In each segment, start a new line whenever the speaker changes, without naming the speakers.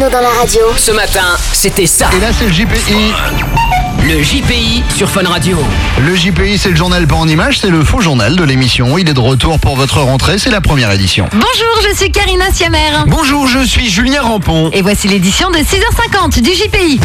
Bruno dans la radio.
Ce matin, c'était ça.
Et là, c'est le JPI.
Le JPI sur Fun Radio.
Le JPI, c'est le journal pas en images, c'est le faux journal de l'émission. Il est de retour pour votre rentrée, c'est la première édition.
Bonjour, je suis Karina Siamer.
Bonjour, je suis Julien Rampon.
Et voici l'édition de 6h50 du JPI.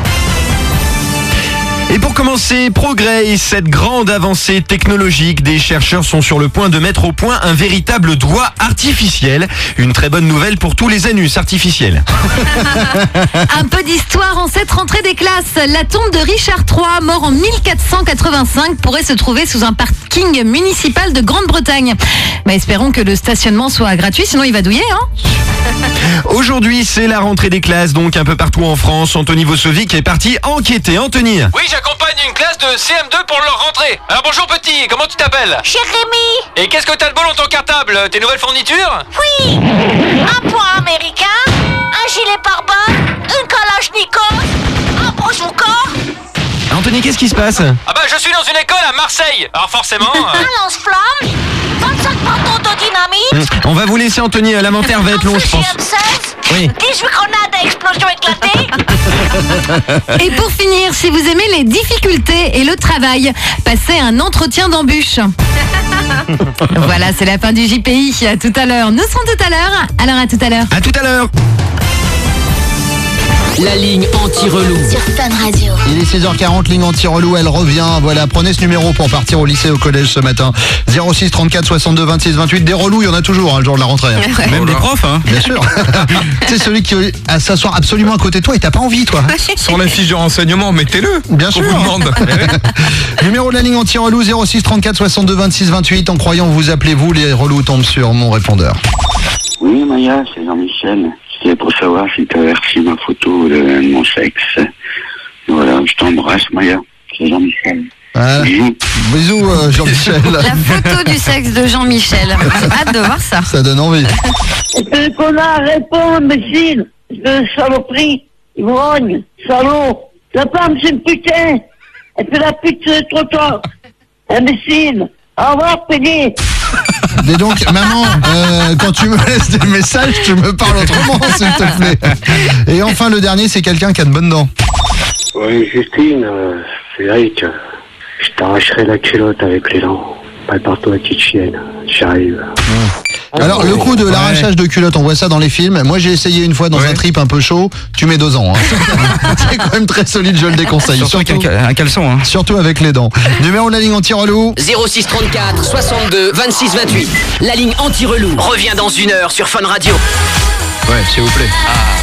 Et pour commencer, progrès, cette grande avancée technologique, des chercheurs sont sur le point de mettre au point un véritable doigt artificiel. Une très bonne nouvelle pour tous les anus artificiels.
Un peu d'histoire en cette rentrée des classes. La tombe de Richard III, mort en 1485, pourrait se trouver sous un parking municipal de Grande-Bretagne. Espérons que le stationnement soit gratuit, sinon il va douiller, hein.
Aujourd'hui, c'est la rentrée des classes, donc un peu partout en France. Anthony Vossovic est parti enquêter. Anthony.
Oui, j'accompagne une classe de CM2 pour leur rentrée. Alors bonjour petit, comment tu t'appelles?
Jérémy.
Et qu'est-ce que t'as de beau dans ton cartable? Tes nouvelles fournitures?
Oui. Un point américain, un gilet pare-balles, une kalachnikov, un bazooka.
Anthony, qu'est-ce qui se passe?
Ah bah je suis dans une école à Marseille. Alors forcément...
Un lance-flamme, 25 bâtons de dynamite.
On va vous laisser, Anthony, l'inventaire va être long, je pense. Oui.
18 grenades à explosion éclatée.
Et pour finir, si vous aimez les difficultés et le travail, passez un entretien d'embûche. Voilà, c'est la fin du JPI. À tout à l'heure. Nous serons tout à l'heure. Alors à tout à l'heure.
À tout à l'heure.
La ligne anti-relou.
Sur Fun Radio.
Il est 6h40, ligne anti-relou, elle revient. Voilà, prenez ce numéro pour partir au lycée, au collège ce matin. 06 34 62 26 28. Des relous, il y en a toujours, le jour de la rentrée.
Même des profs, hein.
Bien sûr. C'est celui qui veut s'asseoir absolument à côté de toi et t'as pas envie, toi.
Sur la fiche de renseignement, mettez-le.
Bien
On
sûr.
vous demande.
Numéro de la ligne anti-relou, 06 34 62 26 28. En croyant vous appelez vous, les relous tombent sur mon répondeur.
Oui, Maya, c'est Jean-Michel. C'était pour savoir si tu avais reçu ma photo de mon sexe. Voilà, je t'embrasse, Maya. C'est Jean-Michel.
Voilà. Bisous, Jean-Michel.
La photo du sexe de Jean-Michel. J'ai hâte de voir ça.
Ça donne envie.
Le connard répond, imbécile. Le saloperie. Ivrogne. Salaud. La femme, c'est une putain. Elle fait la pute sur le trottoir. Imbécile. Au revoir, pédé.
Dis donc, maman, quand tu me laisses des messages, tu me parles autrement, s'il te plaît. Et enfin, le dernier, c'est quelqu'un qui a de bonnes dents.
Oui, Justine, c'est Eric. Je t'arracherai la culotte avec les dents. Prépare-toi, petite chienne. J'arrive.
Alors, le coup de l'arrachage de culotte, on voit ça dans les films. Moi, j'ai essayé une fois dans un trip un peu chaud. Tu mets 2 ans. Hein. C'est quand même très solide, je le déconseille.
Surtout avec un caleçon. Hein.
Surtout avec les dents. Numéro de la ligne anti-relou.
06 34 62 26 28. La ligne anti-relou revient dans 1 heure sur Fun Radio.
Ouais, s'il vous plaît.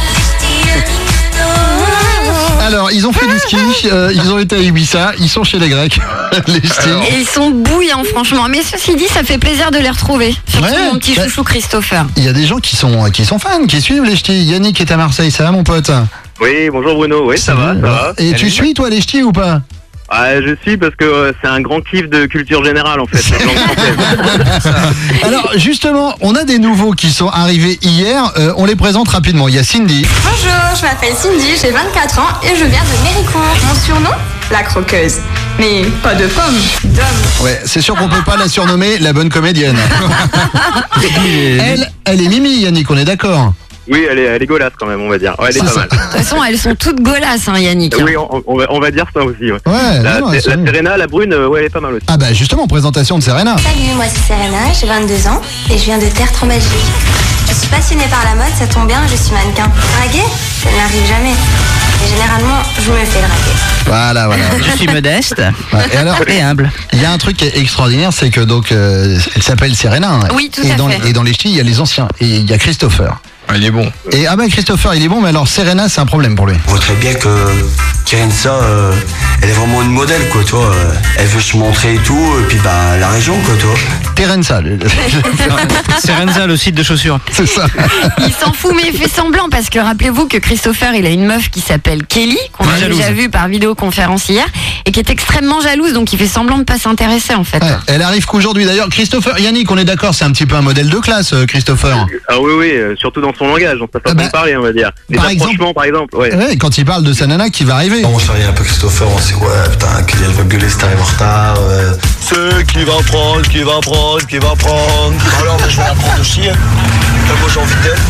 Alors, ils ont fait du ski, ils ont été à Ibiza, ils sont chez les Grecs, les Ch'tis.
Et ils sont bouillants, franchement. Mais ceci dit, ça fait plaisir de les retrouver. Surtout
Ouais,
mon petit
bah,
chouchou Christopher.
Il y a des gens qui sont fans, qui suivent les Ch'tis. Yannick est à Marseille, ça va mon pote?
Oui, bonjour Bruno, oui, ça va, ça va.
Et tu suis toi les Ch'tis ou pas?
Je suis parce que c'est un grand kiff de culture générale en fait. les langues françaises.
Alors justement, on a des nouveaux qui sont arrivés hier, on les présente rapidement. Il y a Cindy.
Bonjour, je m'appelle Cindy, j'ai 24 ans et je viens de Méricourt. Mon surnom, la croqueuse. Mais pas de pommes, d'hommes.
Ouais, c'est sûr qu'on peut pas la surnommer la bonne comédienne. Elle est Mimi, Yannick, on est d'accord?
Oui, elle est golasse quand même, on va dire. Ouais, elle est pas mal.
De toute façon, elles sont toutes golasses, hein, Yannick.
Oui, on va dire ça aussi. Ouais. La
Ouais,
Serena, la brune, ouais, elle est pas mal aussi.
Ah bah justement, présentation de Serena.
Salut, moi c'est Serena, j'ai 22 ans et je viens de Tertre en Belgique. Je suis passionnée par la mode, ça tombe bien, je suis mannequin. Draguer, ça n'arrive jamais. Et généralement, je me fais draguer.
Voilà.
Je suis modeste
Et alors,
et humble.
il y a un truc qui est extraordinaire, c'est que donc elle s'appelle Serena. Hein.
Oui, tout
et
à
dans
fait.
Et dans les Ch'tis, il y a les anciens. Et il y a Christopher.
Il est bon.
Et Christopher, il est bon, mais alors Serena, c'est un problème pour lui.
On voit très bien que Kerensa, elle est vraiment une modèle, quoi, toi. Elle veut se montrer et tout, et puis bah la région, quoi, toi.
Terenza.
C'est Renza, le site de chaussures.
C'est ça.
Il s'en fout, mais il fait semblant parce que rappelez-vous que Christopher, il a une meuf qui s'appelle Kelly, qu'on a déjà vue par vidéoconférence hier, et qui est extrêmement jalouse, donc il fait semblant de pas s'intéresser en fait.
Ouais, elle arrive qu'aujourd'hui d'ailleurs. Christopher, Yannick, on est d'accord, c'est un petit peu un modèle de classe, Christopher.
Ah oui, surtout dans son langage, dans sa façon de parler, on va dire. Les approchements, par exemple, ouais.
Ouais, quand il parle de sa nana qui va arriver.
On se un peu Christopher, on sait ouais, putain, qu'il va gueuler si t'arrives en retard. C'est qui va prendre. Alors, mais je vais la prendre aussi. Moi, j'ai envie d'elle.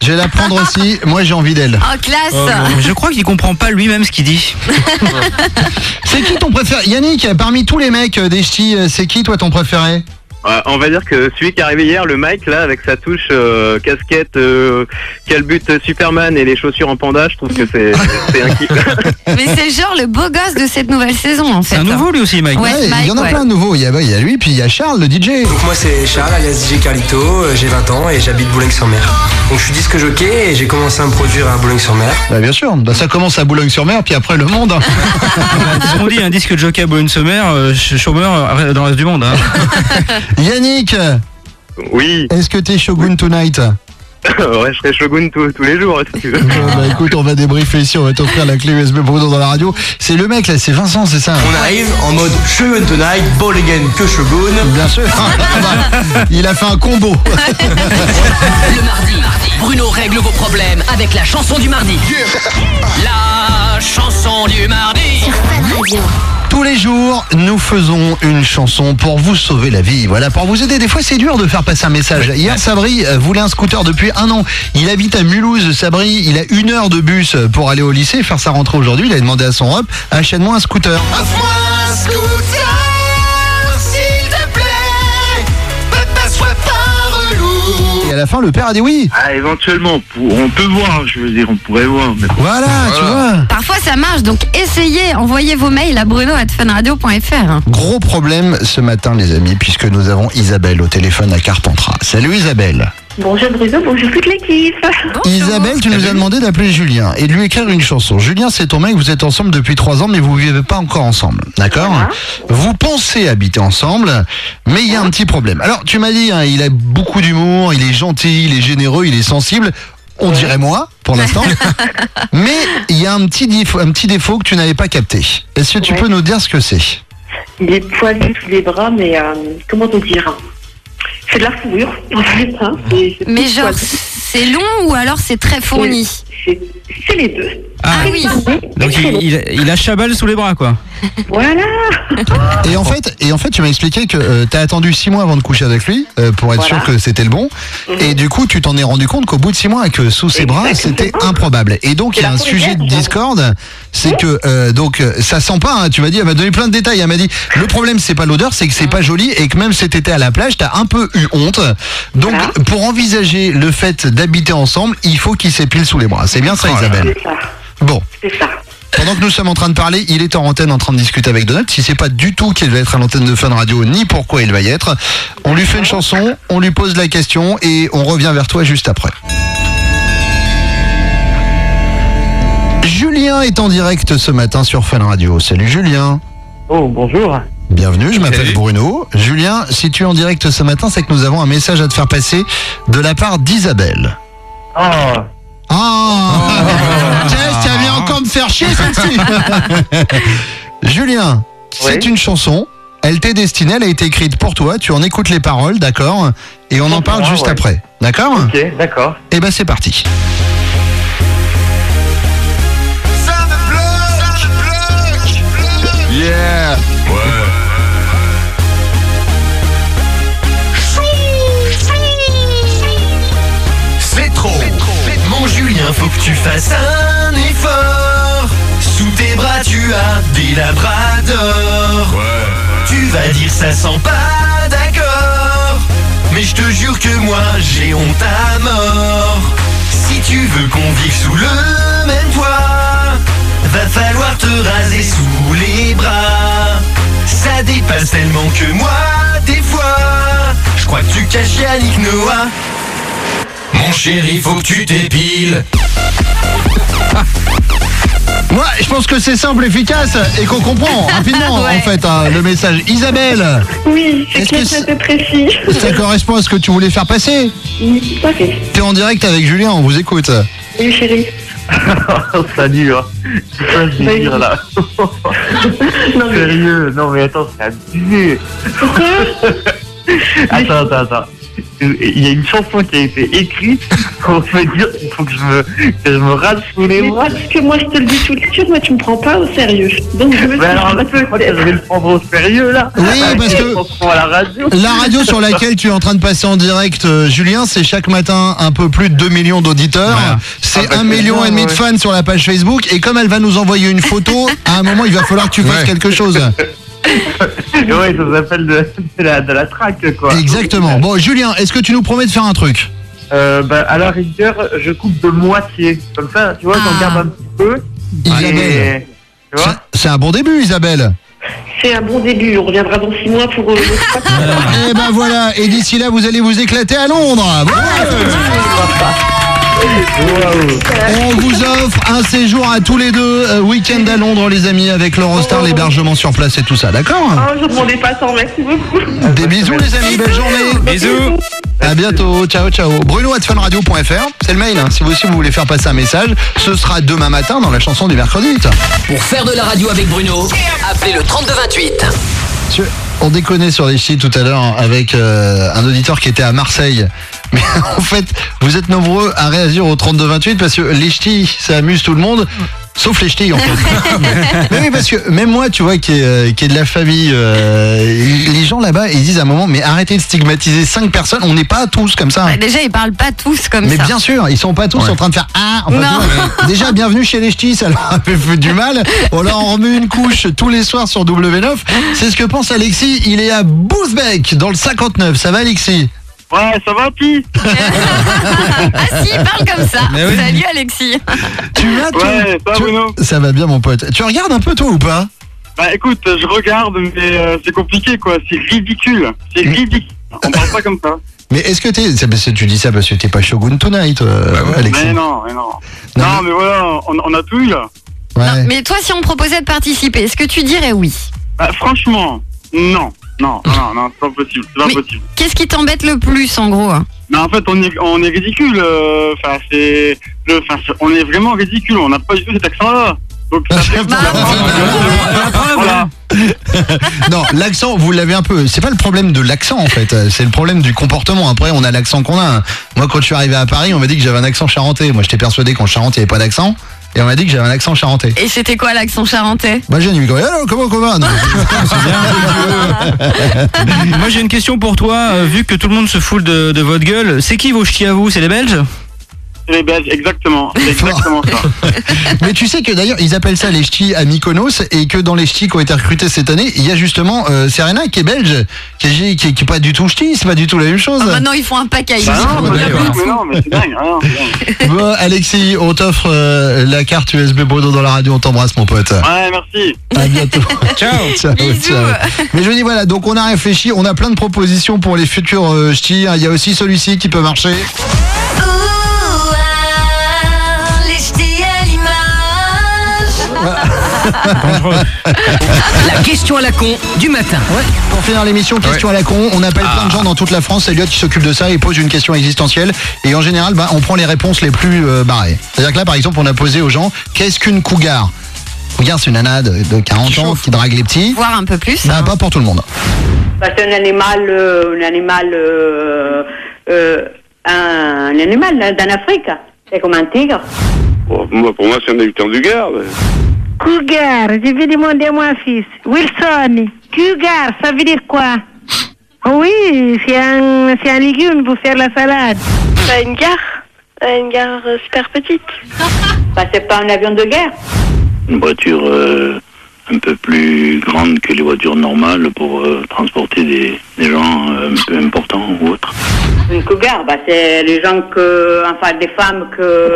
Je vais la prendre aussi. Moi, j'ai envie d'elle.
Oh, classe.
Je crois qu'il comprend pas lui-même ce qu'il dit.
C'est qui ton préféré? Yannick, parmi tous les mecs des ch'tis, c'est qui toi ton préféré?
On va dire que celui qui est arrivé hier, le Mike, là, avec sa touche casquette, calbute Superman et les chaussures en panda, je trouve que c'est un kiff.
Mais c'est genre le beau gosse de cette nouvelle saison, en fait.
C'est un nouveau lui aussi, Mike.
Ouais,
il y en a
Mike,
plein de nouveaux. Il y a lui, puis il y a Charles, le DJ.
Donc moi c'est Charles, alias DJ Carlito, j'ai 20 ans et j'habite Boulogne-sur-Mer. Donc je suis disque jockey et j'ai commencé à me produire à Boulogne-sur-Mer.
Bah, bien sûr, ça commence à Boulogne-sur-Mer, puis après le monde.
C'est ce qu'on dit, un disque de jockey à Boulogne-sur-Mer, chômeur dans le reste du monde.
Yannick,
Oui,
est-ce que t'es Shogun tonight?
ouais, je serai Shogun tous les jours, si tu veux.
Bah écoute, on va débriefer ici, on va t'offrir la clé USB Bruno dans la radio. C'est le mec là, c'est Vincent, c'est ça?
On arrive en mode Shogun Tonight, ball again que Shogun.
Bien sûr. Il a fait un combo.
Le mardi, Bruno règle vos problèmes avec la chanson du mardi. La chanson du mardi.
Tous les jours, nous faisons une chanson pour vous sauver la vie. Voilà, pour vous aider. Des fois, c'est dur de faire passer un message. Hier, Sabri voulait un scooter depuis 1 an. Il habite à Mulhouse, Sabri. Il a 1 heure de bus pour aller au lycée, faire sa rentrée aujourd'hui. Il a demandé à son rep, achète-moi un scooter.
Offre-moi un scooter, s'il te plaît. Papa, sois pas relou.
Et à la fin, le père a dit oui.
Ah, éventuellement, on peut voir, je veux dire, on pourrait voir. Mais...
Voilà, tu vois.
Parfois ça marche, donc essayez, envoyez vos mails à bruno@funradio.fr.
Gros problème ce matin, les amis, puisque nous avons Isabelle au téléphone à Carpentras. Salut Isabelle.
Bonjour Bruno, bonjour toute l'équipe.
Isabelle, tu nous as demandé d'appeler Julien et de lui écrire une chanson. Julien, c'est ton mec, vous êtes ensemble depuis 3 ans, mais vous ne vivez pas encore ensemble. D'accord ? Vous pensez habiter ensemble, mais il y a un petit problème. Alors, tu m'as dit, hein, il a beaucoup d'humour, il est gentil, il est généreux, il est sensible. On dirait moi, pour l'instant. Mais il y a un petit défaut que tu n'avais pas capté. Est-ce que tu peux nous dire ce que c'est ?
Il est poilu sous les bras, mais comment te dire ? C'est de la fourrure, en fait. Hein.
Mais genre, c'est long ou alors c'est très fourni ?
C'est les deux.
Ah oui. Donc il a Chabal sous les bras, quoi.
Voilà.
Et en fait, tu m'as expliqué que tu as attendu 6 mois avant de coucher avec lui pour être sûr que c'était le bon. Et du coup, tu t'en es rendu compte qu'au bout de 6 mois, que sous ses bras, c'était improbable. Et donc, il y a un sujet de discorde, c'est que donc ça sent pas. Hein, tu m'as dit, elle m'a donné plein de détails. Elle m'a dit, le problème, c'est pas l'odeur, c'est que c'est pas joli et que même cet été à la plage, t'as un peu eu honte. Donc, pour envisager le fait d'habiter ensemble, il faut qu'il s'épile sous les bras. C'est bien ça, Isabelle.
C'est ça.
Bon.
C'est ça.
Pendant que nous sommes en train de parler, il est en antenne en train de discuter avec Donald. Si c'est pas du tout qu'il va être à l'antenne de Fun Radio, ni pourquoi il va y être, on lui fait une chanson, on lui pose la question et on revient vers toi juste après. Julien est en direct ce matin sur Fun Radio. Salut Julien.
Oh, bonjour.
Bienvenue, je m'appelle Bruno. Julien, si tu es en direct ce matin, c'est que nous avons un message à te faire passer de la part d'Isabelle. Tu viens encore me faire chier, celle-ci. Julien, c'est une chanson. Elle t'est destinée, elle a été écrite pour toi. Tu en écoutes les paroles, d'accord ? Et on en parle juste après, d'accord ?
Ok, d'accord.
Et ben c'est parti.
Ça me bloque.
Yeah.
C'est trop. Mon Julien, faut que tu fasses un effort. Sous tes bras, tu as des labradors. Tu vas dire ça sent pas d'accord. Mais je te jure que moi, j'ai honte à mort. Si tu veux qu'on vive sous le même toit, va falloir te raser sous les bras. Ça dépasse tellement que moi, des fois, je crois que tu caches Yannick Noah. Mon chéri, faut que tu t'épiles.
Moi, je pense que c'est simple, efficace et qu'on comprend rapidement en fait le message. Isabelle.
Oui, c'est clair, c'était précis.
Ça correspond à ce que tu voulais faire passer.
Oui, tout à fait.
T'es en direct avec Julien, on vous écoute.
Oui, chérie.
Salut, hein. C'est quoi ce délire là?
Non, mais...
Sérieux? Non mais attends, c'est abusé.
Pourquoi?
Attends.
il y a une chanson qui a été écrite pour me dire qu'il faut que je me rase sous les bras.
Parce que moi, je te le dis tous les jours, moi, tu me prends pas au sérieux. Donc, je me suis dit,
alors là, je vais le prendre au sérieux, là.
Oui, parce que la radio sur laquelle tu es en train de passer en direct, Julien, c'est chaque matin un peu plus de 2 millions d'auditeurs. Voilà. C'est 1,5 million de fans sur la page Facebook. Et comme elle va nous envoyer une photo, à un moment, il va falloir que tu fasses quelque chose.
Ouais, ça s'appelle de la traque, quoi.
Exactement. Bon, Julien, est-ce que tu nous promets de faire un truc?
À la rigueur, je coupe de moitié. Comme ça, tu vois, j'en garde un petit peu.
Isabelle, tu vois, c'est un bon début, Isabelle.
C'est un bon début, on reviendra dans 6 mois pour...
Et ben voilà, et d'ici là, vous allez vous éclater à Londres. On vous offre un séjour à tous les deux, week-end à Londres, les amis, avec l'Eurostar, l'hébergement sur place et tout ça, d'accord?
Je ne demandais pas tant, merci beaucoup.
Des bisous, les amis, belle journée.
Bisous.
À bientôt, ciao ciao. Bruno@funradio.fr, c'est le mail, hein. Si vous aussi vous voulez faire passer un message, ce sera demain matin dans la chanson du mercredi 8.
Pour faire de la radio avec Bruno, appelez le 3228.
On déconnait sur les ch'tis tout à l'heure avec un auditeur qui était à Marseille. Mais en fait, vous êtes nombreux à réagir au 3228 parce que les ch'tis, ça amuse tout le monde. Sauf les ch'tis en fait. Mais oui, parce que même moi, tu vois, qui est de la famille, les gens là-bas, ils disent à un moment, mais arrêtez de stigmatiser 5 personnes, on n'est pas tous comme ça.
Déjà, ils parlent pas tous comme ça.
Mais bien sûr, ils sont pas tous en train de faire déjà, bienvenue chez les ch'tis, ça leur a fait du mal. On leur en remet une couche tous les soirs sur W9. C'est ce que pense Alexis, il est à Bousbecq, dans le 59. Ça va, Alexis?
Ouais, ça va, Pi?
Ah si, il parle comme ça.
Oui.
Salut, Alexis.
Ça va bien, mon pote. Tu regardes un peu, toi, ou pas?
Bah écoute, je regarde, mais c'est compliqué, quoi. C'est ridicule. C'est ridicule. On parle pas comme ça.
Mais est-ce que tu dis ça parce que t'es pas Shogun Tonight, Alexis?
Mais non. Non, mais voilà, on a tout eu, là.
Ouais.
Non, mais toi, si on me proposait de participer, est-ce que tu dirais oui?
Bah franchement, non, c'est pas possible,
Qu'est-ce qui t'embête le plus, en gros?
Mais en fait, on est ridicule. On est vraiment ridicule. On n'a pas du tout cet accent-là. Donc ça fait voilà.
Non, l'accent, vous l'avez un peu. C'est pas le problème de l'accent en fait, c'est le problème du comportement. Après, on a l'accent qu'on a. Moi, quand je suis arrivé à Paris, on m'a dit que j'avais un accent charentais. Moi, j'étais persuadé qu'en Charente, il n'y avait pas d'accent. Et on m'a dit que j'avais un accent charentais.
Et c'était quoi l'accent charentais?
Bah j'ai dit comment non.
Moi j'ai une question pour toi, vu que tout le monde se fout de votre gueule, c'est qui vos ch'tis à vous? C'est les Belges?
Les Belges, exactement. C'est exactement ça.
Mais tu sais que d'ailleurs, ils appellent ça les ch'tis à Mykonos et que dans les ch'tis qui ont été recrutés cette année, il y a justement Serena qui est belge, qui est pas du tout ch'ti, c'est pas du tout la même chose.
Maintenant, ils font un package.
Mais c'est dingue.
Bon, Alexis, on t'offre la carte USB Bruno dans la radio, on t'embrasse, mon pote.
Ouais, merci.
À bientôt.
Ciao.
Mais je me dis, voilà, donc on a réfléchi, on a plein de propositions pour les futurs ch'tis. Il y a aussi celui-ci qui peut marcher.
La question à la con du matin.
Ouais, pour finir l'émission, question à la con, on appelle plein de gens dans toute la France, c'est Elliot qui s'occupe de ça et pose une question existentielle et en général on prend les réponses les plus barrées. C'est-à-dire que là par exemple on a posé aux gens, qu'est-ce qu'une cougar? Cougar, c'est une nana de 40 ans qui drague les petits.
Voir un peu plus.
Bah, pas pour tout le monde.
Bah, c'est un animal d'en Afrique. C'est comme un tigre.
Bon, pour moi, c'est un habitant du Gard.
Cougar, je vais demander à mon fils. Wilson, cougar, ça veut dire quoi? Oui, c'est un légume pour faire la salade.
Bah, une gare super petite.
Bah, c'est pas un avion de guerre.
Une voiture un peu plus grande que les voitures normales pour transporter des gens un peu importants ou autres.
Une cougar, bah, c'est les gens des femmes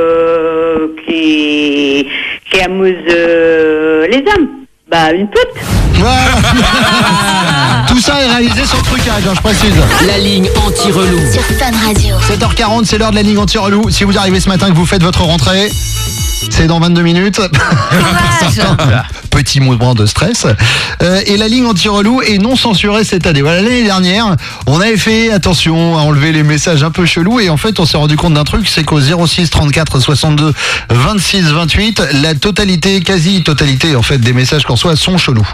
qui amusent les hommes. Bah, une pute.
Tout ça est réalisé sans trucage, je précise.
La ligne anti-relou.
Sur Fun Radio.
7h40, c'est l'heure de la ligne anti-relou. Si vous arrivez ce matin que vous faites votre rentrée, c'est dans 22 minutes. Petit mouvement de stress. Et la ligne anti-relou est non censurée cette année. Voilà, l'année dernière, on avait fait attention à enlever les messages un peu chelous et en fait, on s'est rendu compte d'un truc, c'est qu'au 06 34 62 26 28, la totalité, quasi-totalité en fait des messages qu'on reçoit sont chelous.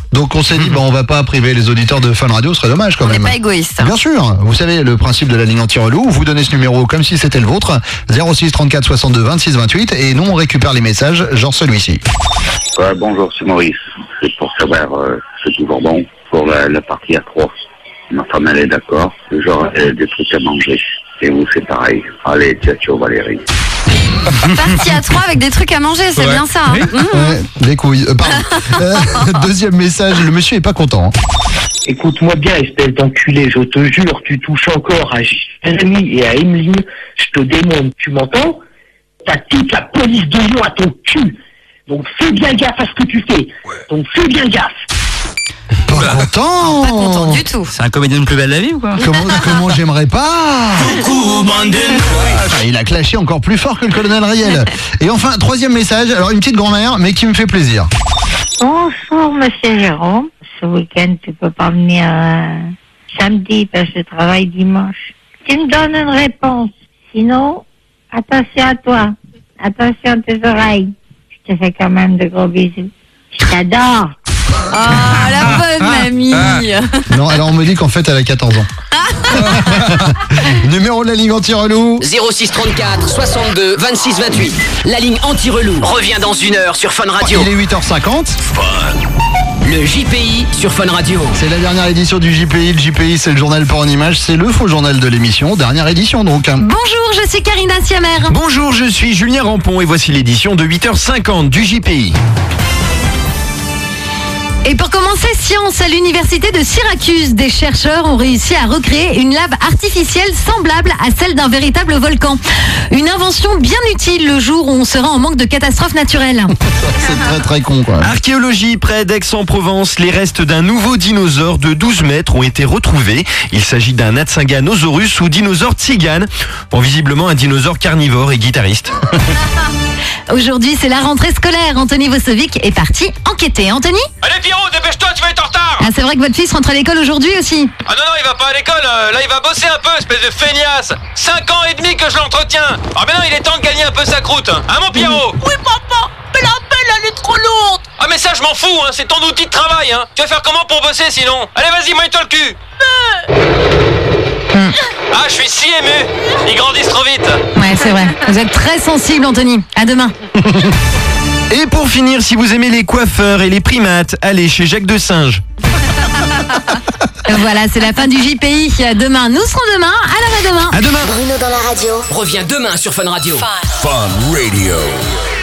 Donc on s'est dit, on va pas priver les auditeurs de Fun Radio, ce serait dommage quand
On
même.
n'est pas égoïste.
Bien sûr, vous savez le principe de la ligne anti-relou, vous donnez ce numéro comme si c'était le vôtre, 06 34 62 26 28, et nous on récupère les messages, genre celui-ci.
Ouais, bonjour, c'est Maurice. C'est pour savoir, c'est toujours bon pour la partie A3. Ma femme, elle est d'accord. J'aurai des trucs à manger. Et vous, c'est pareil. Allez, ciao Valérie.
Parti à 3 avec des trucs à manger, c'est bien ça. Hein.
Ouais, des couilles. Pardon. Deuxième message, le monsieur est pas content.
Écoute-moi bien, espèce d'enculé, je te jure, tu touches encore à Jérémy et à Emeline, je te démonte, tu m'entends? T'as toute la police de Lyon à ton cul. Donc fais bien gaffe à ce que tu fais. Donc fais bien gaffe.
Pas content.
Pas content du tout.
C'est un comédien de Plus belle la vie ou quoi?
Comment j'aimerais pas. Il a clashé encore plus fort que le colonel Riel. Et enfin, troisième message, alors une petite grand-mère, mais qui me fait plaisir.
Bonjour, monsieur Jérôme. Ce week-end, tu peux pas venir samedi parce que je travaille dimanche. Tu me donnes une réponse. Sinon, attention à toi. Attention à tes oreilles. Je te fais quand même de gros bisous. Je t'adore.
Oh, la bonne mamie.
Non, alors on me dit qu'en fait, elle a 14 ans. Numéro de la ligne anti-relou.
06 34 62 26 28. La ligne anti-relou revient dans 1 heure sur Fun Radio.
Il est 8h50.
Le JPI sur Fun Radio.
C'est la dernière édition du JPI. Le JPI, c'est le journal pour en image. C'est le faux journal de l'émission. Dernière édition donc.
Bonjour, je suis Karina Siamer.
Bonjour, je suis Julien Rampon et voici l'édition de 8h50 du JPI.
Et pour commencer, science à l'université de Syracuse, des chercheurs ont réussi à recréer une lave artificielle semblable à celle d'un véritable volcan. Une invention bien utile le jour où on sera en manque de catastrophes naturelles.
C'est très très con quoi.
Archéologie près d'Aix-en-Provence, les restes d'un nouveau dinosaure de 12 mètres ont été retrouvés. Il s'agit d'un Atsinganosaurus ou dinosaure tzigane. Bon, visiblement un dinosaure carnivore et guitariste.
Aujourd'hui, c'est la rentrée scolaire. Anthony Vosovic est parti enquêter. Anthony ?
Allez Pierrot, dépêche-toi, tu vas être en retard.
Ah, c'est vrai que votre fils rentre à l'école aujourd'hui aussi.
Ah non, il va pas à l'école, là il va bosser un peu, espèce de feignasse. 5 ans et demi que je l'entretiens. Ah ben non, il est temps de gagner un peu sa croûte. Hein mon Pierrot?
Oui, papa, mais la pelle, elle est trop lourde.
Ah mais ça je m'en fous, hein, c'est ton outil de travail, hein. Tu vas faire comment pour bosser sinon? Allez vas-y, mouille-toi le cul. Ah, je suis si ému. Ils grandissent trop vite.
Ouais, c'est vrai. Vous êtes très sensible, Anthony. À demain.
Et pour finir, si vous aimez les coiffeurs et les primates, allez chez Jacques de Singe.
Voilà, c'est la fin du JPI. Demain, nous serons demain. Alors à demain.
À demain.
Bruno dans la radio revient demain sur Fun Radio.
Fun Radio.